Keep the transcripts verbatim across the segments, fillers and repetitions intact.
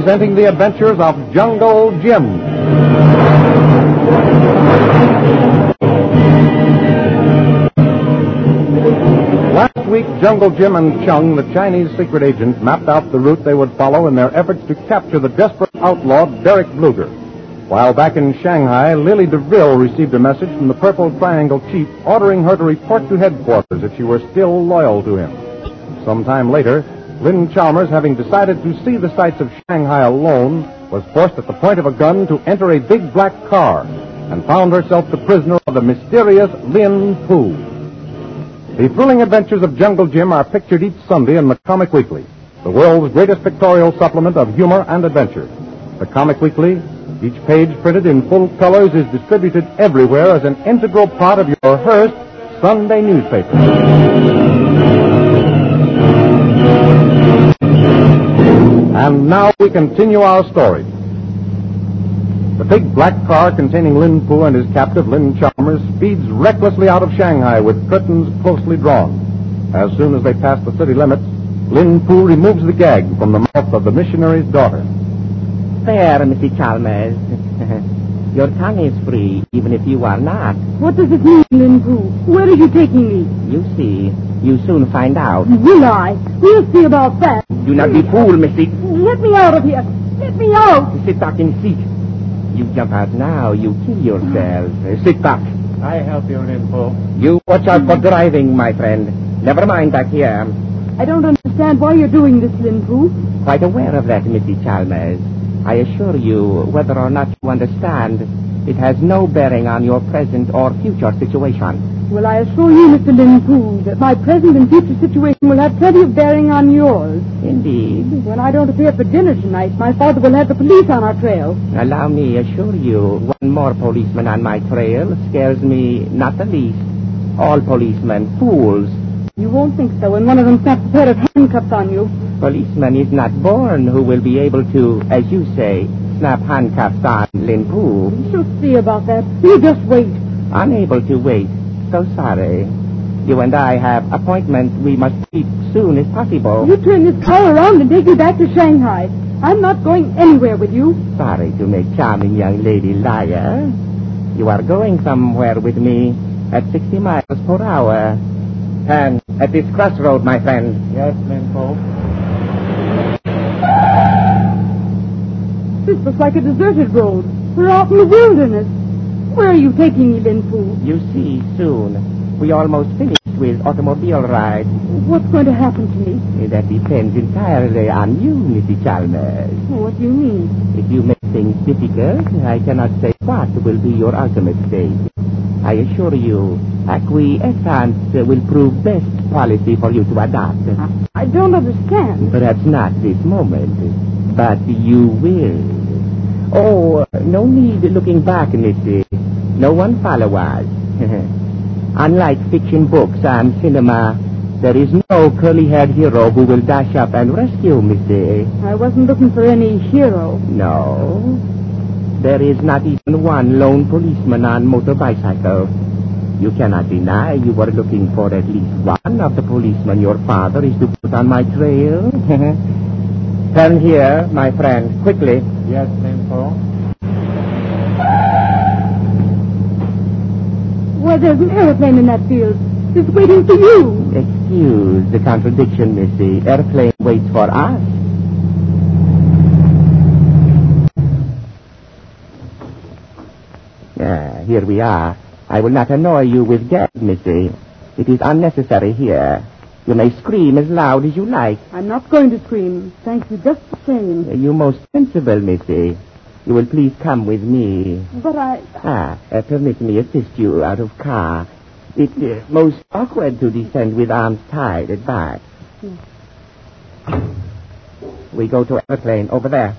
presenting the adventures of Jungle Jim. Last week, Jungle Jim and Chung, the Chinese secret agent, mapped out the route they would follow in their efforts to capture the desperate outlaw Derek Bluger. While back in Shanghai, Lily DeVille received a message from the Purple Triangle chief ordering her to report to headquarters if she were still loyal to him. Sometime later, Lynn Chalmers, having decided to see the sights of Shanghai alone, was forced at the point of a gun to enter a big black car and found herself the prisoner of the mysterious Lin Pu. The thrilling adventures of Jungle Jim are pictured each Sunday in the Comic Weekly, the world's greatest pictorial supplement of humor and adventure. The Comic Weekly, each page printed in full colors, is distributed everywhere as an integral part of your Hearst Sunday newspaper. And now we continue our story. The big black car containing Lin Pu and his captive, Lynn Chalmers, speeds recklessly out of Shanghai with curtains closely drawn. As soon as they pass the city limits, Lin Pu removes the gag from the mouth of the missionary's daughter. There, Missus Chalmers. Your tongue is free, even if you are not. What does it mean, Lin Pu? Where are you taking me? You see. You soon find out. Will I? We'll see about that. Do not be fooled, Missy. Let me out of here. Let me out. Sit back in seat. You jump out now, you kill yourself. Uh, sit back. I help you, Lin Pu. You watch out for driving, my friend. Never mind back here. I don't understand why you're doing this, Lin Pu. Quite aware of that, Missus Chalmers. I assure you, whether or not you understand, it has no bearing on your present or future situation. Well, I assure you, Mister Lin Pu, that my present and future situation will have plenty of bearing on yours. Indeed. When I don't appear for dinner tonight, my father will have the police on our trail. Allow me assure you, one more policeman on my trail scares me not the least. All policemen, fools. You won't think so when one of them snaps a pair of handcuffs on you. Policeman is not born who will be able to, as you say, snap handcuffs on Lin Pu. We shall see about that. You just wait. Unable to wait. So sorry. You and I have appointments we must keep soon as possible. You turn this car around and take me back to Shanghai. I'm not going anywhere with you. Sorry to make charming young lady liar. You are going somewhere with me at sixty miles per hour. And at this crossroad, my friend. Yes, Lin Pu. This looks like a deserted road. We're out in the wilderness. Where are you taking me, Lin Pu? You see, soon. We almost finished with automobile ride. What's going to happen to me? That depends entirely on you, Missus Chalmers. What do you mean? If you make things difficult, I cannot say what will be your ultimate fate. I assure you, acquiescence will prove best policy for you to adopt. I, I don't understand. Perhaps not this moment, but you will. Oh, no need looking back, Missy. No one follow us. Unlike fiction books and cinema, there is no curly-haired hero who will dash up and rescue Missy. I wasn't looking for any hero. No. There is not even one lone policeman on motor bicycle. You cannot deny you were looking for at least one of the policemen your father is to put on my trail. Turn here, my friend, quickly. Yes, Lin Pu. Well, there's an airplane in that field. It's waiting for you. Excuse the contradiction, Missy. Airplane waits for us. Ah, here we are. I will not annoy you with gas, Missy. It is unnecessary here. You may scream as loud as you like. I'm not going to scream. Thank you just the same. You most sensible, Missy. You will please come with me. But I... Ah, uh, permit me assist you out of car. It's uh, most awkward to descend with arms tied at back. Hmm. We go to airplane over there.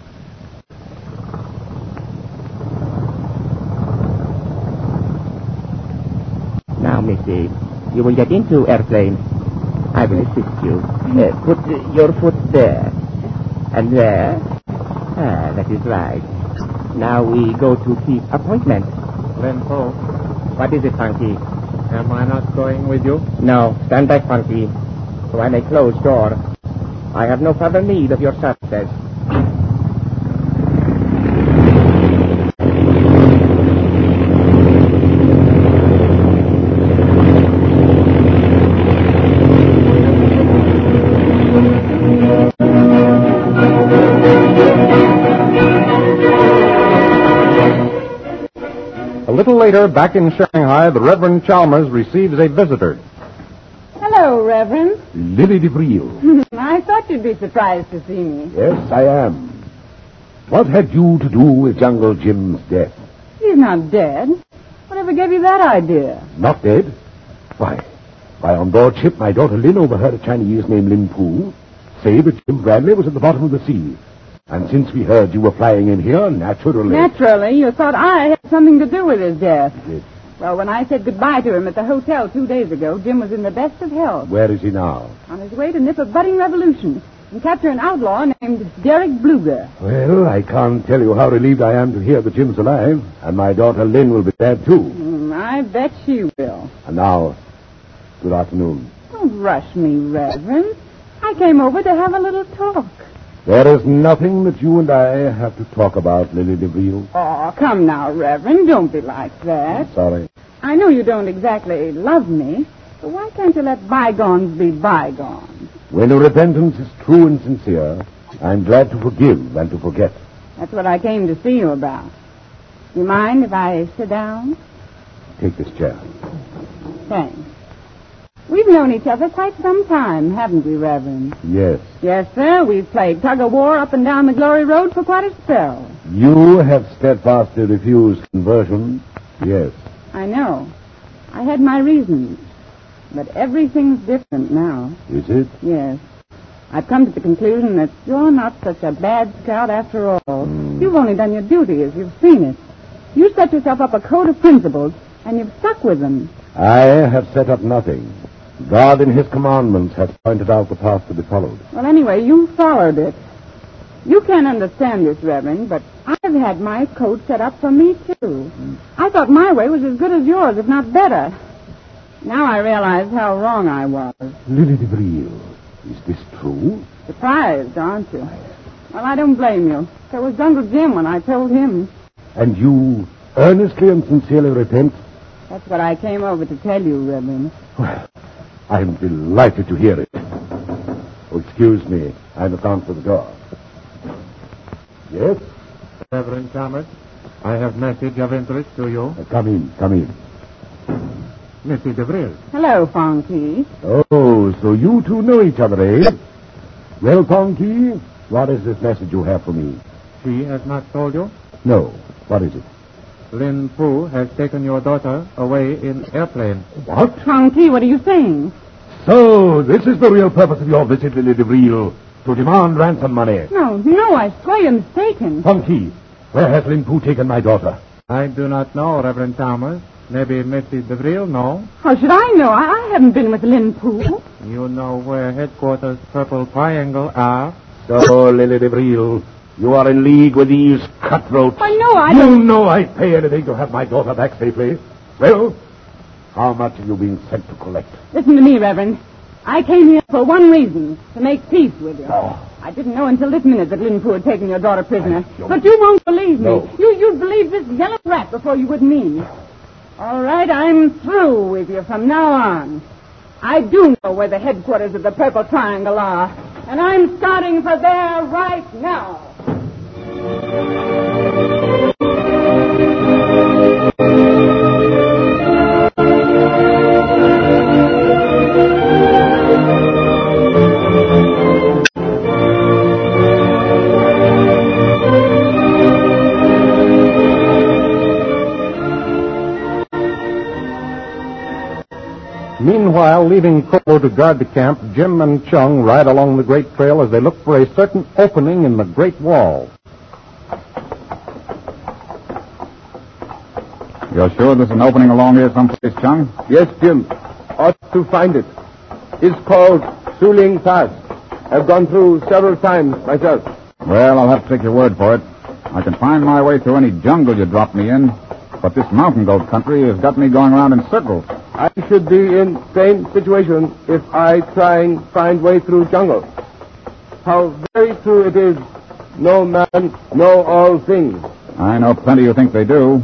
Now, Missy, you will get into airplane. I will assist you. Uh, put uh, your foot there. And there. Ah, that is right. Now we go to keep appointment. Lin Pu, What is it, Funky? am I not going with you? No, stand back, Funky. So I may close door. I have no further need of your services. A little later, back in Shanghai, the Reverend Chalmers receives a visitor. Hello, Reverend. Lily DeVril. I thought you'd be surprised to see me. Yes, I am. What had you to do with Jungle Jim's death? He's not dead. Whatever gave you that idea? Not dead? Why, why on board ship, my daughter Lynn overheard a Chinese named Lin Pu say that Jim Bradley was at the bottom of the sea. And since we heard you were flying in here, naturally... Naturally, you thought I had something to do with his death. Yes. Well, when I said goodbye to him at the hotel two days ago, Jim was in the best of health. Where is he now? On his way to nip a budding revolution and capture an outlaw named Derek Bluger. Well, I can't tell you how relieved I am to hear that Jim's alive. And my daughter Lynn will be glad, too. Mm, I bet she will. And now, good afternoon. Don't rush me, Reverend. I came over to have a little talk. There is nothing that you and I have to talk about, Lily DeVril. Oh, come now, Reverend. Don't be like that. Sorry. I know you don't exactly love me, but why can't you let bygones be bygones? When your repentance is true and sincere, I'm glad to forgive and to forget. That's what I came to see you about. You mind if I sit down? Take this chair. Thanks. We've known each other quite some time, haven't we, Reverend? Yes. Yes, sir. We've played tug-of-war up and down the Glory Road for quite a spell. You have steadfastly refused conversion. Yes. I know. I had my reasons. But everything's different now. Is it? Yes. I've come to the conclusion that you're not such a bad scout after all. Mm. You've only done your duty as you've seen it. You set yourself up a code of principles, and you've stuck with them. I have set up nothing. God in his commandments has pointed out the path to be followed. Well, anyway, you followed it. You can't understand this, Reverend, but I've had my code set up for me, too. Mm. I thought my way was as good as yours, if not better. Now I realize how wrong I was. Lily DeVril, is this true? Surprised, aren't you? Well, I don't blame you. So was Uncle Jim when I told him. And you earnestly and sincerely repent? That's what I came over to tell you, Reverend. Well, I'm delighted to hear it. Oh, excuse me. I must answer the door. Yes? Reverend Chalmers, I have message of interest to you. Uh, come in, come in. Missy DeVril. Hello, Fonky. Oh, so you two know each other, eh? Well, Ponky, what is this message you have for me? She has not told you? No. What is it? Lin Pu has taken your daughter away in airplane. What? Fonky, what are you saying? So, this is the real purpose of your visit, Lily DeVril, to demand ransom money. No, no, I swear you're mistaken. Ponky, where has Lin Pu taken my daughter? I do not know, Reverend Chalmers. Maybe Missy DeVril know. How should I know? I, I haven't been with Lin Pu. You know where headquarters Purple Triangle are. So, Lily DeVril, you are in league with these cutthroats. I know I You don't... know I'd pay anything to have my daughter back safely. Well, how much have you been sent to collect? Listen to me, Reverend. I came here for one reason, to make peace with you. Oh. I didn't know until this minute that Lin Pu had taken your daughter prisoner. I don't- But you won't believe me. No. You, you'd believe this yellow rat before you would me. All right, I'm through with you from now on. I do know where the headquarters of the Purple Triangle are, and I'm starting for there right now. Meanwhile, leaving Kolo to guard the camp, Jim and Chung ride along the Great Trail as they look for a certain opening in the Great Wall. You're sure there's an opening along here someplace, Chung? Yes, Jim. Ought to find it. It's called Suling Pass. I've gone through several times myself. Well, I'll have to take your word for it. I can find my way through any jungle you drop me in, but this mountain goat country has got me going around in circles. I should be in same situation if I try and find way through jungle. How very true it is. No man know all things. I know plenty who think they do.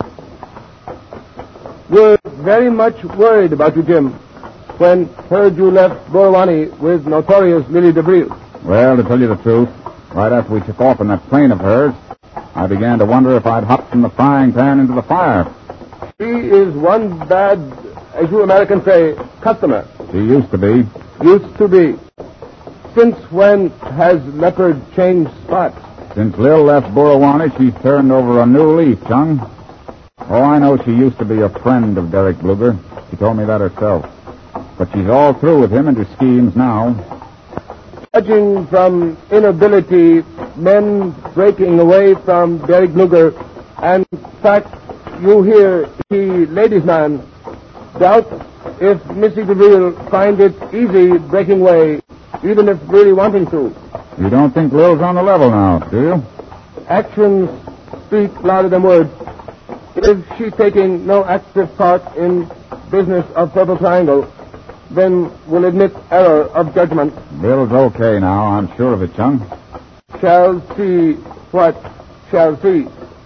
We're very much worried about you, Jim, when heard you left Borwani with notorious Lily DeVril. Well, to tell you the truth, right after we took off in that plane of hers, I began to wonder if I'd hopped from the frying pan into the fire. He is one bad, as you Americans say, customer. He used to be. Used to be. Since when has Leopard changed spots? Since Lil left Burawani, she's turned over a new leaf, Chung. Oh, I know she used to be a friend of Derek Bluger. She told me that herself. But she's all through with him and his schemes now. Judging from inability, men breaking away from Derek Bluger, and fact, you hear he ladies' man, doubt if Missy DeVille find it easy breaking away, even if really wanting to. You don't think Lil's on the level now, do you? Actions speak louder than words. If she's taking no active part in business of Purple Triangle, then we'll admit error of judgment. Lil's okay now, I'm sure of it, Chung. Shall see what shall see.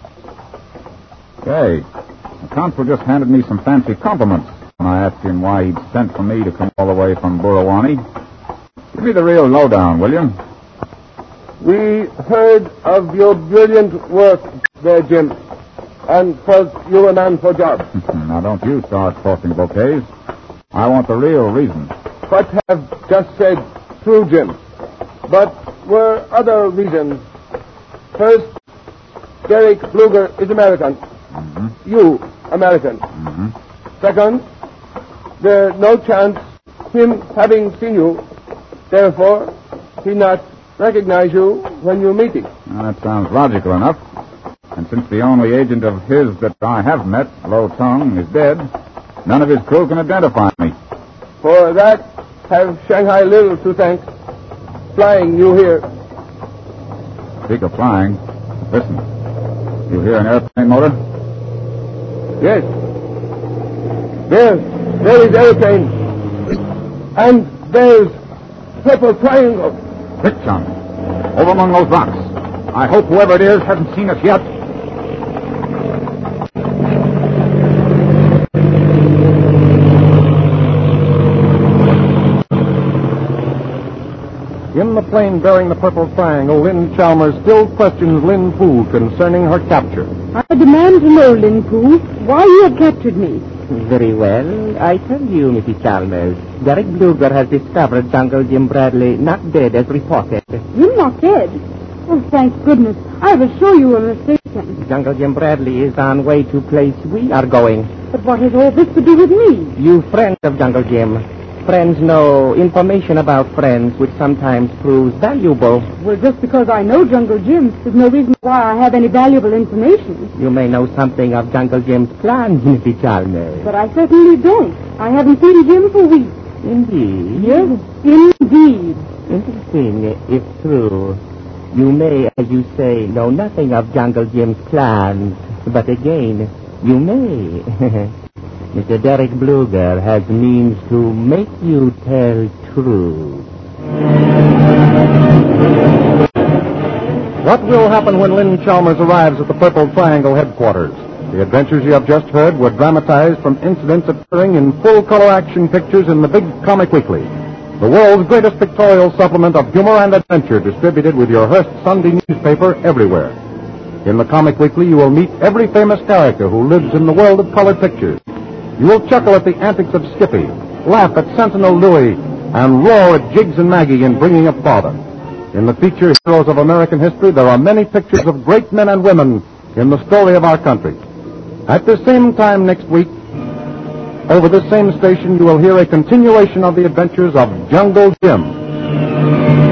Hey, the consul just handed me some fancy compliments when I asked him why he'd sent for me to come all the way from Burawani. Give me the real lowdown, will you? We heard of your brilliant work there, Jim, and was you a man for job. Now, don't you start tossing bouquets. I want the real reason. What have just said true, Jim. But were other reasons. First, Derek Bluger is American. Mm-hmm. You, American. Mm-hmm. Second, there's no chance him having seen you. Therefore, he not recognize you when you meet him. Well, that sounds logical enough. And since the only agent of his that I have met, Lo Tung, is dead, none of his crew can identify me. For that, have Shanghai Lil to thank. Flying you here. Speak of flying, listen. You hear an airplane motor? Yes. There, there is airplane. And there's Purple Triangle. Quick, Chung. Over among those rocks. I hope whoever it is hasn't seen us yet. In the plane bearing the Purple Triangle, Lynn Chalmers still questions Lin Fu concerning her capture. I demand to know, Lin Fu, why you have captured me. Very well. I tell you, Missus Chalmers, Derek Bluger has discovered Jungle Jim Bradley not dead as reported. You're not dead. Oh, thank goodness. I was sure you were mistaken. Jungle Jim Bradley is on way to place we are going. But what has all this to do with me? You friends of Jungle Jim. Friends know information about friends, which sometimes proves valuable. Well, just because I know Jungle Jim, there's no reason why I have any valuable information. You may know something of Jungle Jim's plans, Missus Chalmers. But I certainly don't. I haven't seen Jim for weeks. Indeed. Yes, indeed. Interesting, if true. You may, as you say, know nothing of Jungle Jim's plans. But again, you may. Mister Derek Bluger has means to make you tell truth. What will happen when Lynn Chalmers arrives at the Purple Triangle headquarters? The adventures you have just heard were dramatized from incidents occurring in full-color action pictures in the Big Comic Weekly, the world's greatest pictorial supplement of humor and adventure, distributed with your Hearst Sunday newspaper everywhere. In the Comic Weekly, you will meet every famous character who lives in the world of colored pictures. You will chuckle at the antics of Skippy, laugh at Sentinel Louie, and roar at Jiggs and Maggie in Bringing Up Father. In the feature Heroes of American History, there are many pictures of great men and women in the story of our country. At the same time next week, over this same station, you will hear a continuation of the adventures of Jungle Jim.